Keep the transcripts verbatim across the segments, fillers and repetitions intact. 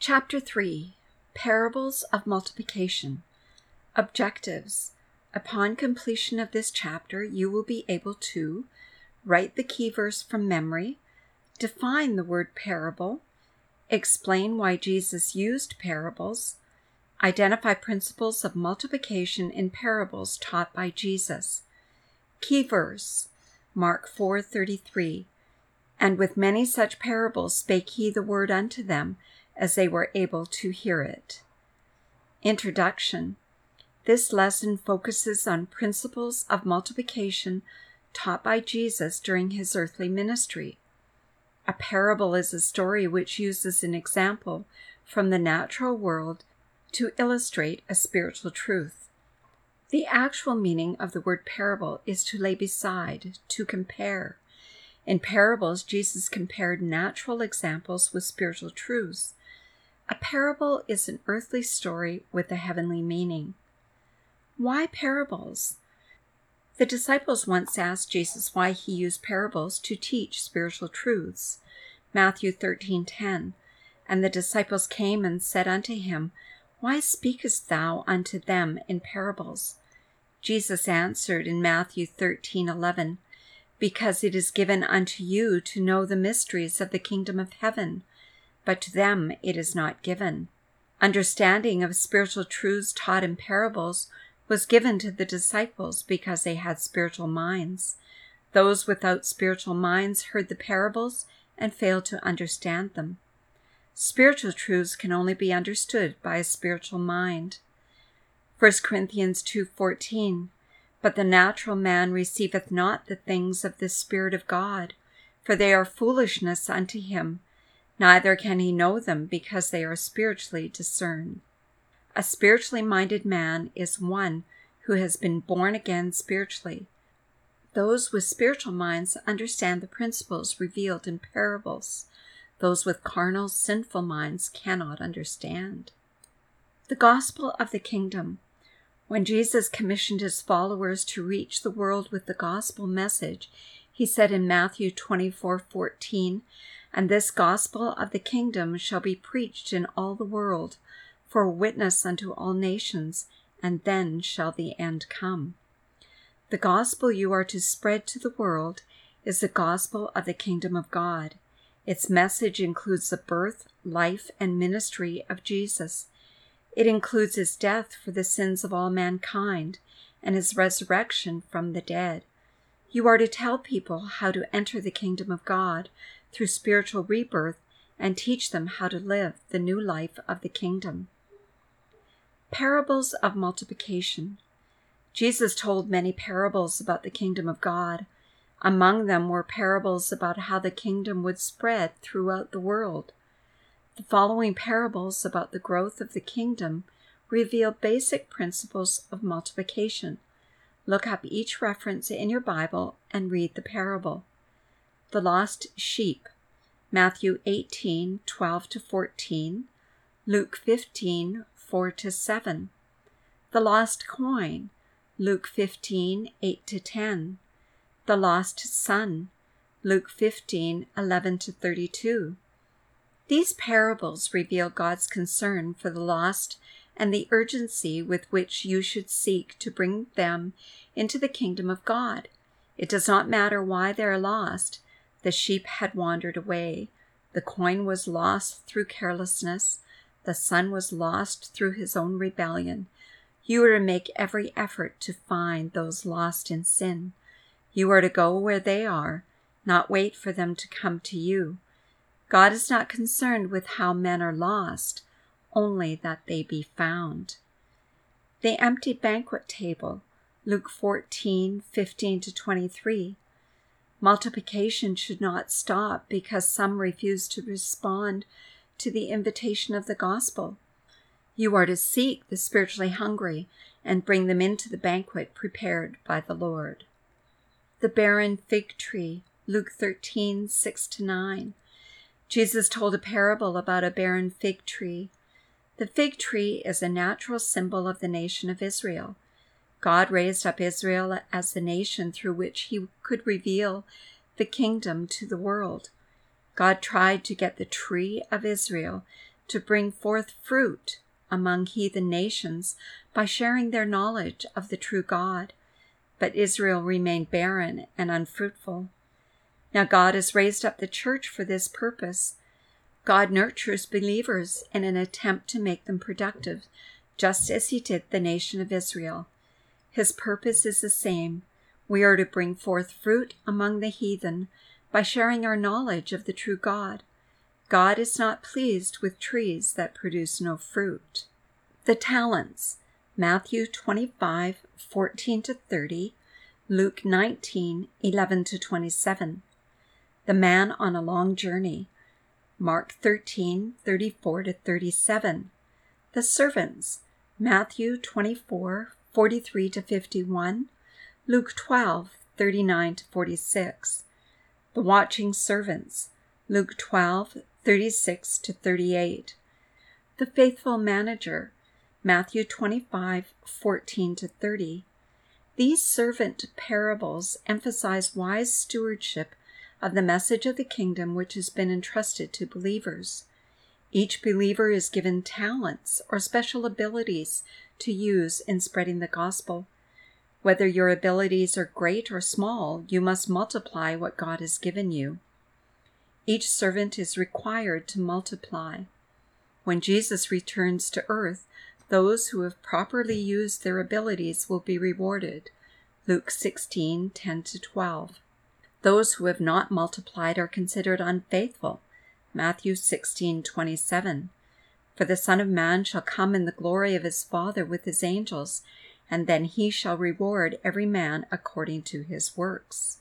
Chapter three. Parables of Multiplication. Objectives. Upon completion of this chapter, you will be able to write the key verse from memory, define the word parable, explain why Jesus used parables, identify principles of multiplication in parables taught by Jesus. Key verse, Mark four thirty-three. And with many such parables spake he the word unto them, as they were able to hear it. Introduction. This lesson focuses on principles of multiplication taught by Jesus during his earthly ministry. A parable is a story which uses an example from the natural world to illustrate a spiritual truth. The actual meaning of the word parable is to lay beside, to compare. In parables, Jesus compared natural examples with spiritual truths. A parable is an earthly story with a heavenly meaning. Why parables? The disciples once asked Jesus why he used parables to teach spiritual truths. Matthew thirteen ten. And the disciples came and said unto him, Why speakest thou unto them in parables? Jesus answered in Matthew thirteen eleven, Because it is given unto you to know the mysteries of the kingdom of heaven, but to them it is not given. Understanding of spiritual truths taught in parables was given to the disciples because they had spiritual minds. Those without spiritual minds heard the parables and failed to understand them. Spiritual truths can only be understood by a spiritual mind. First Corinthians two fourteen. But the natural man receiveth not the things of the Spirit of God, for they are foolishness unto him, neither can he know them, because they are spiritually discerned. A spiritually minded man is one who has been born again spiritually. Those with spiritual minds understand the principles revealed in parables. Those with carnal, sinful minds cannot understand. The Gospel of the Kingdom. When Jesus commissioned his followers to reach the world with the gospel message, he said in Matthew twenty-four fourteen, And this gospel of the kingdom shall be preached in all the world, for a witness unto all nations, and then shall the end come. The gospel you are to spread to the world is the gospel of the kingdom of God. Its message includes the birth, life, and ministry of Jesus. It includes his death for the sins of all mankind and his resurrection from the dead. You are to tell people how to enter the kingdom of God through spiritual rebirth and teach them how to live the new life of the kingdom. Parables of multiplication. Jesus told many parables about the kingdom of God. Among them were parables about how the kingdom would spread throughout the world. The following parables about the growth of the kingdom reveal basic principles of multiplication. Look up each reference in your Bible and read the parable. The lost sheep, Matthew eighteen twelve to fourteen, Luke fifteen four to seven. The lost coin, Luke fifteen eight to ten. The lost son, Luke fifteen eleven to thirty-two. These parables reveal God's concern for the lost and the urgency with which you should seek to bring them into the kingdom of God. It does not matter why they are lost. The sheep had wandered away. The coin was lost through carelessness. The son was lost through his own rebellion. You are to make every effort to find those lost in sin. You are to go where they are, not wait for them to come to you. God is not concerned with how men are lost, only that they be found. The empty banquet table, Luke fourteen fifteen to twenty-three. Multiplication should not stop because some refuse to respond to the invitation of the gospel. You are to seek the spiritually hungry and bring them into the banquet prepared by the Lord. The barren fig tree, Luke thirteen six to nine. Jesus told a parable about a barren fig tree. The fig tree is a natural symbol of the nation of Israel. God raised up Israel as the nation through which he could reveal the kingdom to the world. God tried to get the tree of Israel to bring forth fruit among heathen nations by sharing their knowledge of the true God. But Israel remained barren and unfruitful. Now God has raised up the church for this purpose. God nurtures believers in an attempt to make them productive, just as he did the nation of Israel. His purpose is the same. We are to bring forth fruit among the heathen by sharing our knowledge of the true God. God is not pleased with trees that produce no fruit. The talents, Matthew twenty-five, fourteen to thirty, Luke nineteen, eleven to twenty-seven. The man on a long journey, Mark thirteen, thirty-four to thirty-seven. The servants, Matthew twenty-four, forty-three to fifty-one, Luke twelve, thirty-nine to forty-six. The watching servants, Luke twelve, thirty-six to thirty-eight. The faithful manager, Matthew twenty-five, fourteen to thirty. These servant parables emphasize wise stewardship of the message of the kingdom which has been entrusted to believers. Each believer is given talents or special abilities to use in spreading the gospel. Whether your abilities are great or small, you must multiply what God has given you. Each servant is required to multiply. When Jesus returns to earth, those who have properly used their abilities will be rewarded. Luke sixteen, ten to twelve. Those who have not multiplied are considered unfaithful. Matthew sixteen, twenty-seven. For the Son of Man shall come in the glory of his Father with his angels, and then he shall reward every man according to his works.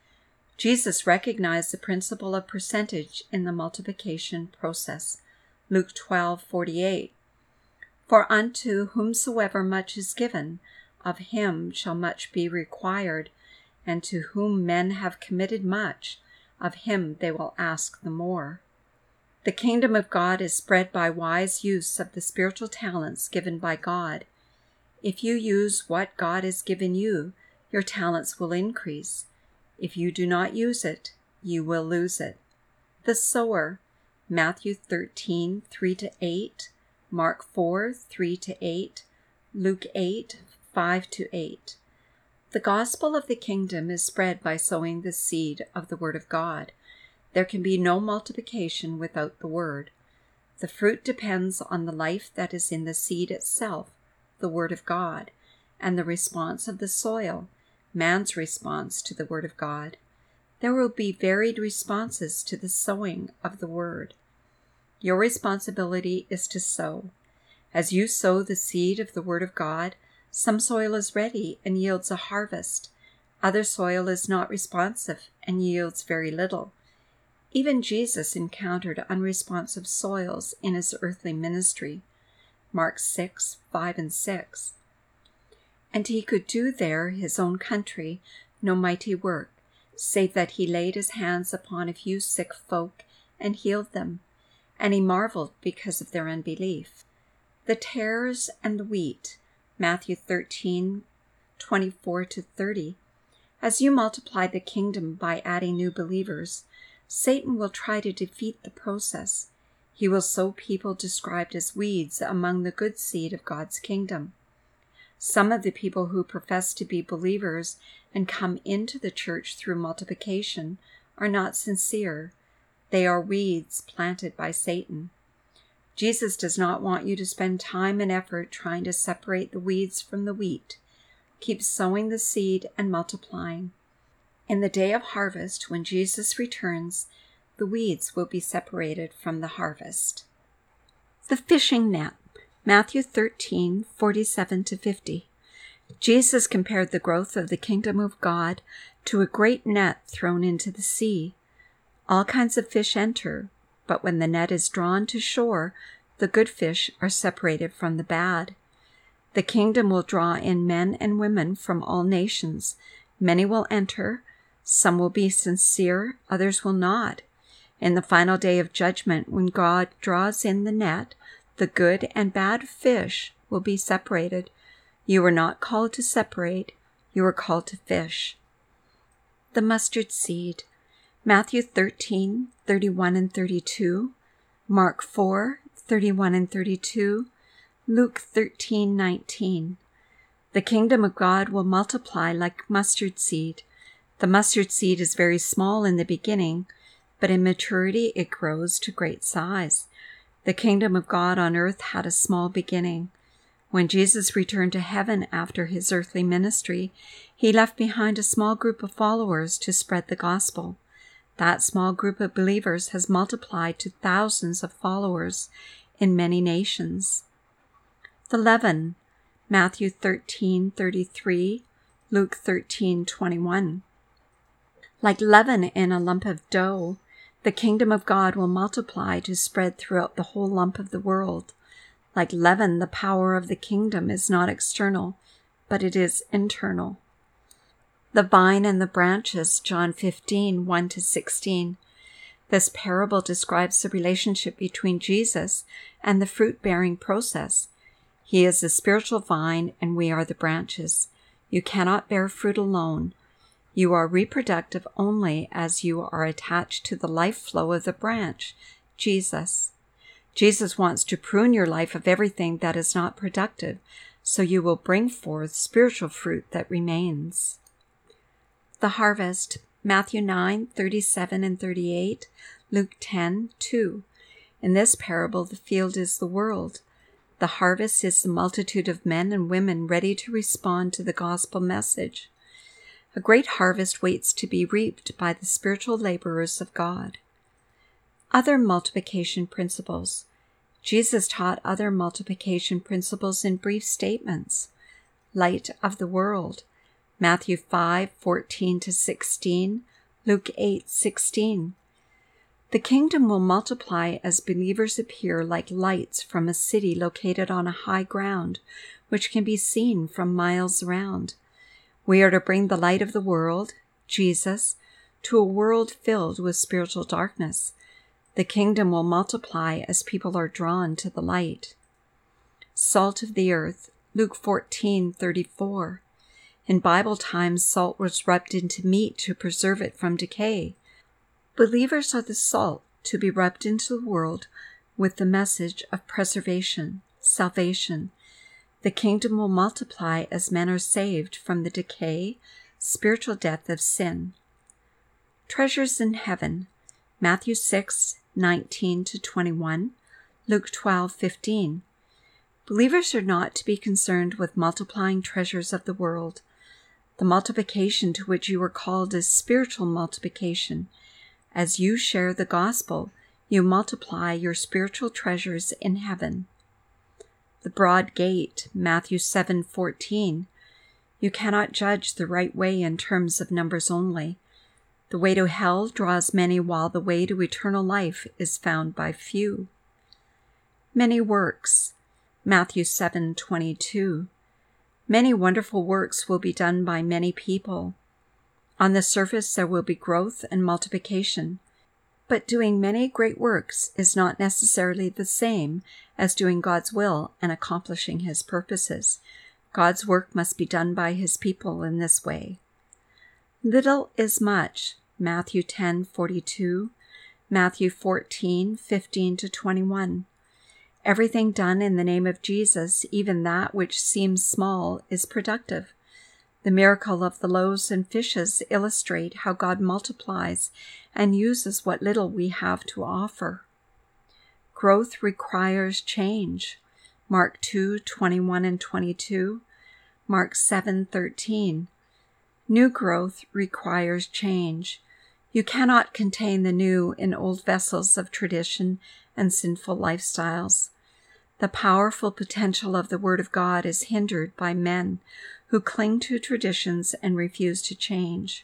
Jesus recognized the principle of percentage in the multiplication process. Luke twelve, forty-eight. For unto whomsoever much is given, of him shall much be required, and to whom men have committed much, of him they will ask the more. The kingdom of God is spread by wise use of the spiritual talents given by God. If you use what God has given you, your talents will increase. If you do not use it, you will lose it. The sower, Matthew thirteen, three to eight, Mark four, three to eight, Luke eight, five to eight. The gospel of the kingdom is spread by sowing the seed of the word of God. There can be no multiplication without the word. The fruit depends on the life that is in the seed itself, the word of God, and the response of the soil, man's response to the word of God. There will be varied responses to the sowing of the word. Your responsibility is to sow. As you sow the seed of the word of God, some soil is ready and yields a harvest. Other soil is not responsive and yields very little. Even Jesus encountered unresponsive soils in his earthly ministry. Mark six, five and six. And he could do there his own country no mighty work, save that he laid his hands upon a few sick folk and healed them, and he marveled because of their unbelief. The tares and the wheat, Matthew thirteen, twenty-four to thirty. As you multiply the kingdom by adding new believers, Satan will try to defeat the process. He will sow people described as weeds among the good seed of God's kingdom. Some of the people who profess to be believers and come into the church through multiplication are not sincere. They are weeds planted by Satan. Jesus does not want you to spend time and effort trying to separate the weeds from the wheat. Keep sowing the seed and multiplying. In the day of harvest, when Jesus returns, the weeds will be separated from the harvest. The fishing net, Matthew thirteen, forty-seven to fifty. Jesus compared the growth of the kingdom of God to a great net thrown into the sea. All kinds of fish enter, but when the net is drawn to shore, the good fish are separated from the bad. The kingdom will draw in men and women from all nations. Many will enter. Some will be sincere, others will not. In the final day of judgment, when God draws in the net, the good and bad fish will be separated. You are not called to separate, you are called to fish. The mustard seed, Matthew thirteen, thirty-one and thirty-two, Mark four, thirty-one and thirty-two, Luke thirteen nineteen. The kingdom of God will multiply like mustard seed. The mustard seed is very small in the beginning, but in maturity it grows to great size. The kingdom of God on earth had a small beginning. When Jesus returned to heaven after his earthly ministry, he left behind a small group of followers to spread the gospel. That small group of believers has multiplied to thousands of followers in many nations. The leaven, Matthew thirteen thirty-three, Luke thirteen twenty-one. Like leaven in a lump of dough, the kingdom of God will multiply to spread throughout the whole lump of the world. Like leaven, the power of the kingdom is not external, but it is internal. The vine and the branches, John fifteen, one to sixteen. This parable describes the relationship between Jesus and the fruit-bearing process. He is the spiritual vine and we are the branches. You cannot bear fruit alone. You are reproductive only as you are attached to the life flow of the branch, Jesus. Jesus wants to prune your life of everything that is not productive, so you will bring forth spiritual fruit that remains. The harvest, Matthew nine thirty-seven and thirty-eight, Luke ten two. In this parable, the field is the world. The harvest is the multitude of men and women ready to respond to the gospel message. A great harvest waits to be reaped by the spiritual laborers of God. Other multiplication principles. Jesus taught other multiplication principles in brief statements. Light of the world, Matthew five fourteen to sixteen, Luke eight sixteen. The kingdom will multiply as believers appear like lights from a city located on a high ground, which can be seen from miles around. We are to bring the light of the world, Jesus, to a world filled with spiritual darkness. The kingdom will multiply as people are drawn to the light. Salt of the earth, Luke fourteen thirty-four. In Bible times, salt was rubbed into meat to preserve it from decay. Believers are the salt to be rubbed into the world with the message of preservation, salvation. The kingdom will multiply as men are saved from the decay, spiritual death of sin. Treasures in heaven, Matthew six nineteen to twenty-one, Luke twelve fifteen. Believers are not to be concerned with multiplying treasures of the world. The multiplication to which you are called is spiritual multiplication. As you share the gospel, you multiply your spiritual treasures in heaven. The broad gate, Matthew seven fourteen. You cannot judge the right way in terms of numbers only. The way to hell draws many, while the way to eternal life is found by few. Many works, Matthew seven twenty-two. Many wonderful works will be done by many people. On the surface there will be growth and multiplication, but doing many great works is not necessarily the same as doing God's will and accomplishing His purposes. God's work must be done by His people in this way. Little is much, Matthew ten forty-two, Matthew fourteen fifteen to twenty-one. Everything done in the name of Jesus, even that which seems small, is productive. The miracle of the loaves and fishes illustrate how God multiplies and uses what little we have to offer. Growth requires change, Mark two twenty-one and twenty-two, Mark seven thirteen. New growth requires change. You cannot contain the new in old vessels of tradition and sinful lifestyles. The powerful potential of the Word of God is hindered by men who cling to traditions and refuse to change.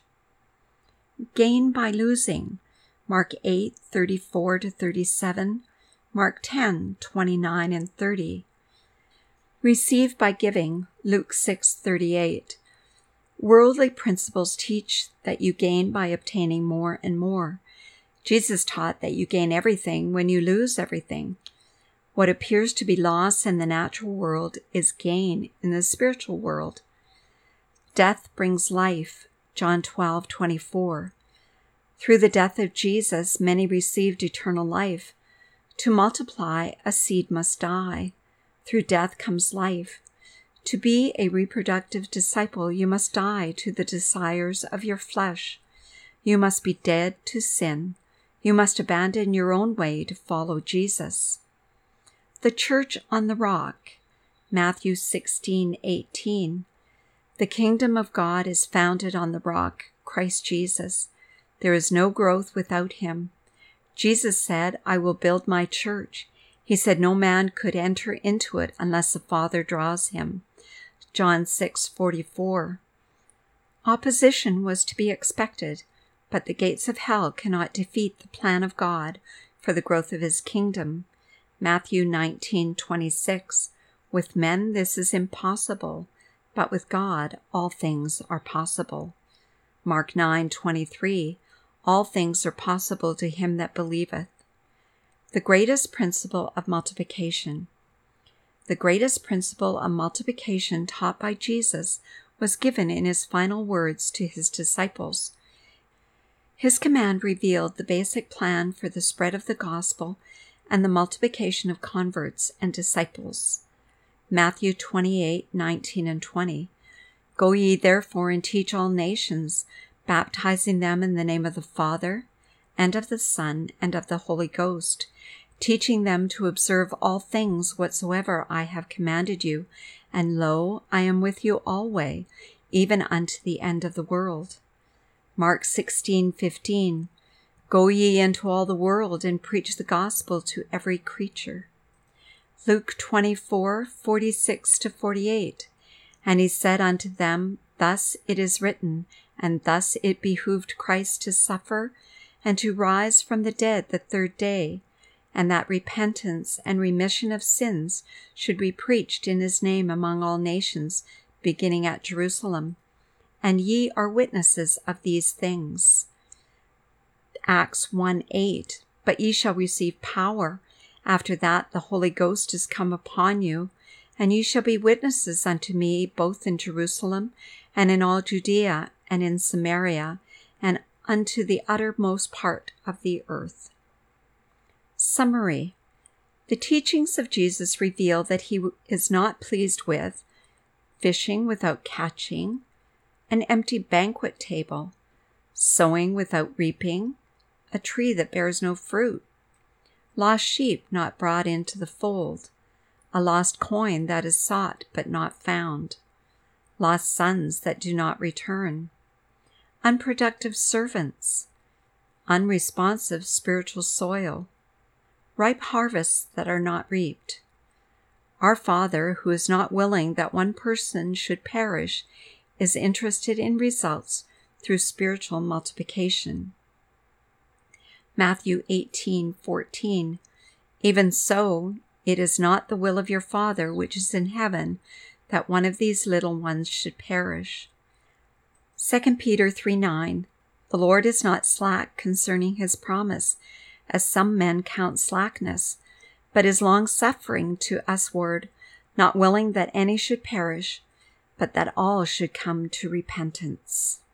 Gain by losing, Mark eight thirty-four to thirty-seven, Mark ten twenty-nine and thirty. Receive by giving, Luke six thirty-eight. Worldly principles teach that you gain by obtaining more and more. Jesus taught that you gain everything when you lose everything. What appears to be loss in the natural world is gain in the spiritual world. Death brings life, John twelve twenty-four. Through the death of Jesus, many received eternal life. To multiply, a seed must die. Through death comes life. To be a reproductive disciple, you must die to the desires of your flesh. You must be dead to sin. You must abandon your own way to follow Jesus. The church on the rock, Matthew sixteen eighteen. The kingdom of God is founded on the rock, Christ Jesus. There is no growth without him. Jesus said, I will build my church. He said no man could enter into it unless the Father draws him. John six forty-four. Opposition was to be expected, but the gates of hell cannot defeat the plan of God for the growth of his kingdom. Matthew nineteen twenty-six. With men this is impossible, but with God all things are possible. Mark nine twenty-three. All things are possible to him that believeth. The greatest principle of multiplication. The greatest principle of multiplication taught by Jesus was given in his final words to his disciples. His command revealed the basic plan for the spread of the gospel and the multiplication of converts and disciples. Matthew twenty-eight nineteen and twenty. Go ye therefore and teach all nations, baptizing them in the name of the Father, and of the Son, and of the Holy Ghost, teaching them to observe all things whatsoever I have commanded you. And lo, I am with you alway, even unto the end of the world. Mark sixteen fifteen. Go ye into all the world and preach the gospel to every creature. Luke twenty-four forty-six to forty-eight. And he said unto them, Thus it is written, and thus it behooved Christ to suffer, and to rise from the dead the third day, and that repentance and remission of sins should be preached in his name among all nations, beginning at Jerusalem. And ye are witnesses of these things. Acts one eight. But ye shall receive power. After that the Holy Ghost is come upon you, and ye shall be witnesses unto me both in Jerusalem, and in all Judea, and in Samaria, and unto the uttermost part of the earth. Summary. The teachings of Jesus reveal that he is not pleased with fishing without catching, an empty banquet table, sowing without reaping, a tree that bears no fruit, lost sheep not brought into the fold, a lost coin that is sought but not found, lost sons that do not return, unproductive servants, unresponsive spiritual soil, ripe harvests that are not reaped. Our Father, who is not willing that one person should perish, is interested in results through spiritual multiplication. Matthew eighteen fourteen. Even so, it is not the will of your Father which is in heaven that one of these little ones should perish. Second Peter three nine. The Lord is not slack concerning his promise, as some men count slackness, but is long-suffering to usward, not willing that any should perish, but that all should come to repentance.